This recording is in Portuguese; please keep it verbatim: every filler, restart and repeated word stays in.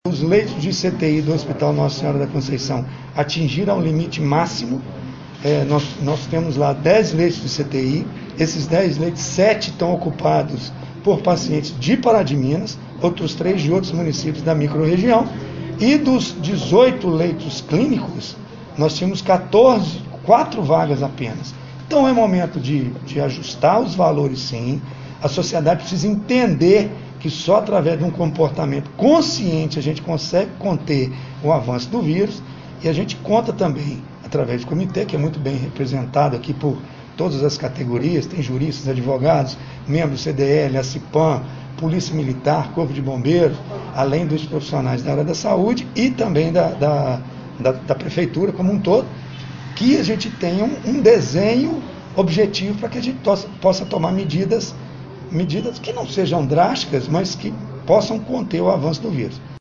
Os leitos de C T I do Hospital Nossa Senhora da Conceição atingiram o limite máximo. É, nós, nós temos lá dez leitos de C T I. Esses dez leitos, sete estão ocupados por pacientes de Pará de Minas, outros três de outros municípios da microrregião. E dos dezoito leitos clínicos, nós tínhamos quatorze, quatro vagas apenas. Então é momento de, de ajustar os valores, sim. A sociedade precisa entender que só através de um comportamento consciente a gente consegue conter o avanço do vírus, e a gente conta também, através do comitê, que é muito bem representado aqui por todas as categorias, tem juristas, advogados, membros do C D L, a CIPAM, Polícia Militar, Corpo de Bombeiros, além dos profissionais da área da saúde e também da, da, da, da Prefeitura como um todo, que a gente tenha um, um desenho objetivo para que a gente possa, possa tomar medidas medidas que não sejam drásticas, mas que possam conter o avanço do vírus.